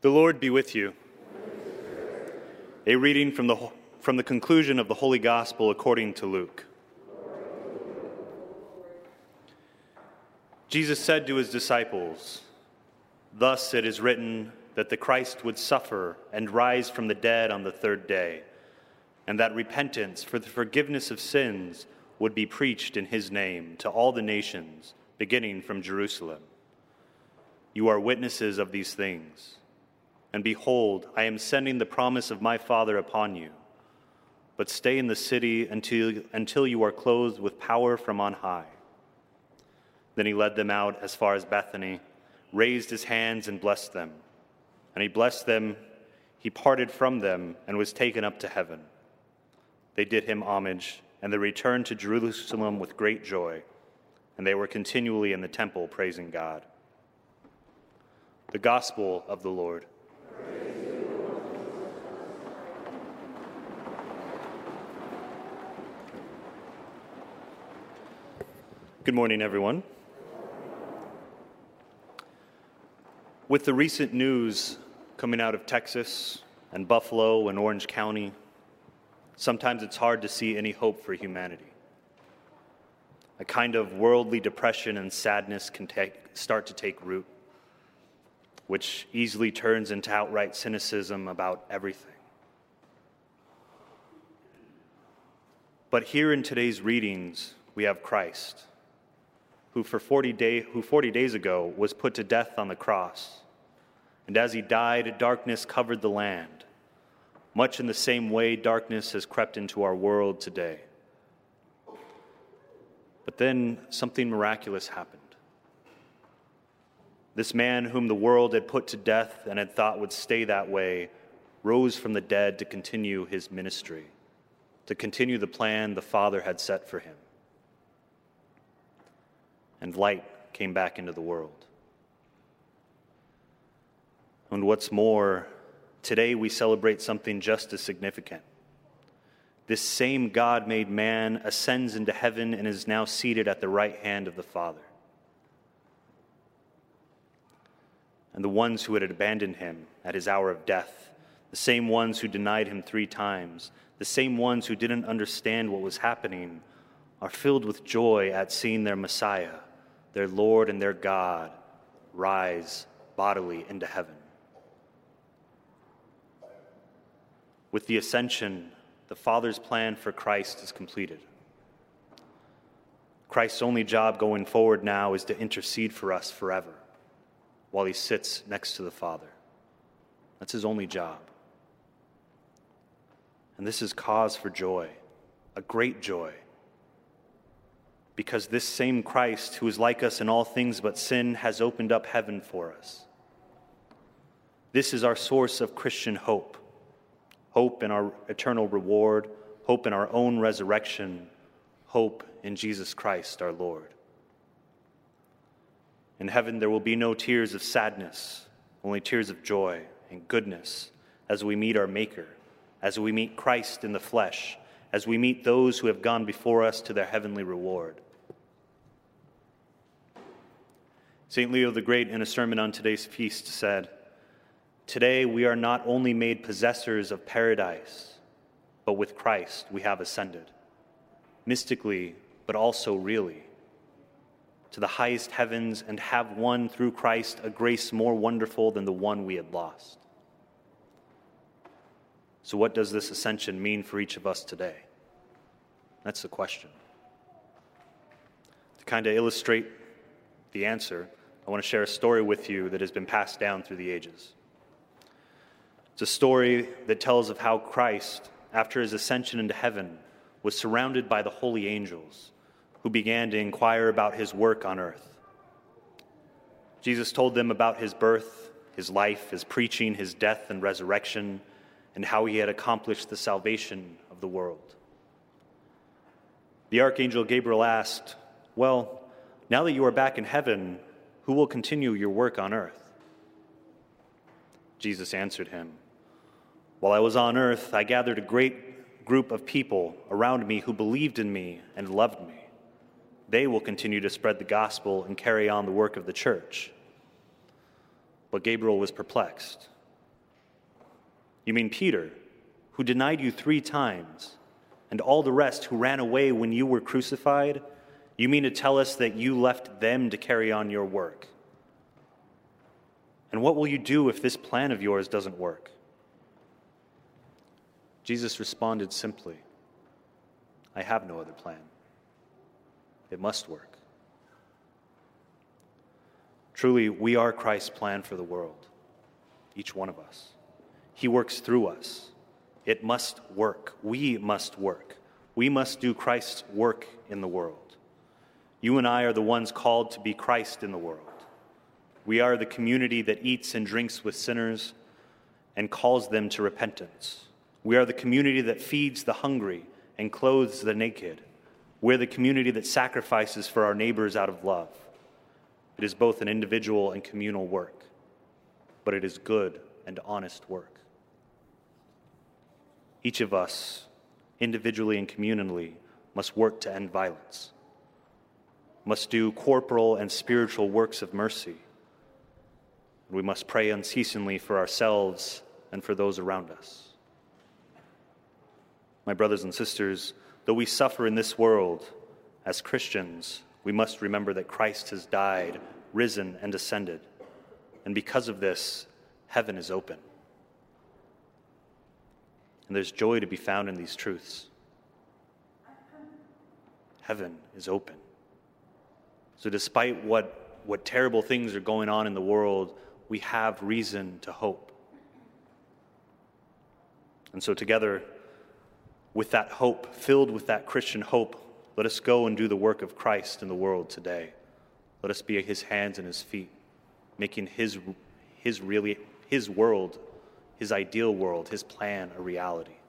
The Lord be with you. A reading from the conclusion of the Holy Gospel according to Luke. Jesus said to his disciples, "Thus it is written that the Christ would suffer and rise from the dead on the third day, and that repentance for the forgiveness of sins would be preached in his name to all the nations, beginning from Jerusalem. You are witnesses of these things. And behold, I am sending the promise of my Father upon you. But stay in the city until you are clothed with power from on high." Then he led them out as far as Bethany, raised his hands and blessed them. And he blessed them, he parted from them, and was taken up to heaven. They did him homage, and they returned to Jerusalem with great joy, and they were continually in the temple praising God. The Gospel of the Lord. Good morning, everyone. With the recent news coming out of Texas and Buffalo and Orange County, sometimes it's hard to see any hope for humanity. A kind of worldly depression and sadness can start to take root, which easily turns into outright cynicism about everything. But here in today's readings, we have Christ, who 40 days ago was put to death on the cross. And as he died, darkness covered the land, much in the same way darkness has crept into our world today. But then something miraculous happened. This man whom the world had put to death and had thought would stay that way rose from the dead to continue his ministry, to continue the plan the Father had set for him. And light came back into the world. And what's more, today we celebrate something just as significant. This same God-made man ascends into heaven and is now seated at the right hand of the Father. And the ones who had abandoned him at his hour of death, the same ones who denied him 3 times, the same ones who didn't understand what was happening, are filled with joy at seeing their Messiah, their Lord and their God, rise bodily into heaven. With the ascension, the Father's plan for Christ is completed. Christ's only job going forward now is to intercede for us forever, while he sits next to the Father. That's his only job. And this is cause for joy, a great joy, because this same Christ, who is like us in all things but sin, has opened up heaven for us. This is our source of Christian hope, hope in our eternal reward, hope in our own resurrection, hope in Jesus Christ our Lord. In heaven there will be no tears of sadness, only tears of joy and goodness as we meet our Maker, as we meet Christ in the flesh, as we meet those who have gone before us to their heavenly reward. St. Leo the Great, in a sermon on today's feast, said, "Today we are not only made possessors of paradise, but with Christ we have ascended, mystically, but also really, to the highest heavens, and have won through Christ a grace more wonderful than the one we had lost." So what does this ascension mean for each of us today? That's the question. To kind of illustrate the answer, I want to share a story with you that has been passed down through the ages. It's a story that tells of how Christ, after his ascension into heaven, was surrounded by the holy angels who began to inquire about his work on earth. Jesus told them about his birth, his life, his preaching, his death and resurrection, and how he had accomplished the salvation of the world. The archangel Gabriel asked, "Well, now that you are back in heaven, who will continue your work on earth?" Jesus answered him, "While I was on earth, I gathered a great group of people around me who believed in me and loved me. They will continue to spread the gospel and carry on the work of the church." But Gabriel was perplexed You mean Peter, who denied you 3 times, and all the rest who ran away when you were crucified? You mean to tell us that you left them to carry on your work? And what will you do if this plan of yours doesn't work? Jesus responded simply, I have no other plan. It must work. Truly, we are Christ's plan for the world, each one of us. He works through us. It must work. We must work. We must do Christ's work in the world. You and I are the ones called to be Christ in the world. We are the community that eats and drinks with sinners and calls them to repentance. We are the community that feeds the hungry and clothes the naked. We're the community that sacrifices for our neighbors out of love. It is both an individual and communal work, but it is good and honest work. Each of us, individually and communally, must work to end violence, must do corporal and spiritual works of mercy. We must pray unceasingly for ourselves and for those around us. My brothers and sisters, though we suffer in this world, as Christians, we must remember that Christ has died, risen, and ascended. And because of this, heaven is open. And there's joy to be found in these truths. Heaven is open. So despite what terrible things are going on in the world, we have reason to hope. And so together, with that hope, filled with that Christian hope, let us go and do the work of Christ in the world today. Let us be his hands and his feet, making his world, his ideal world, his plan a reality.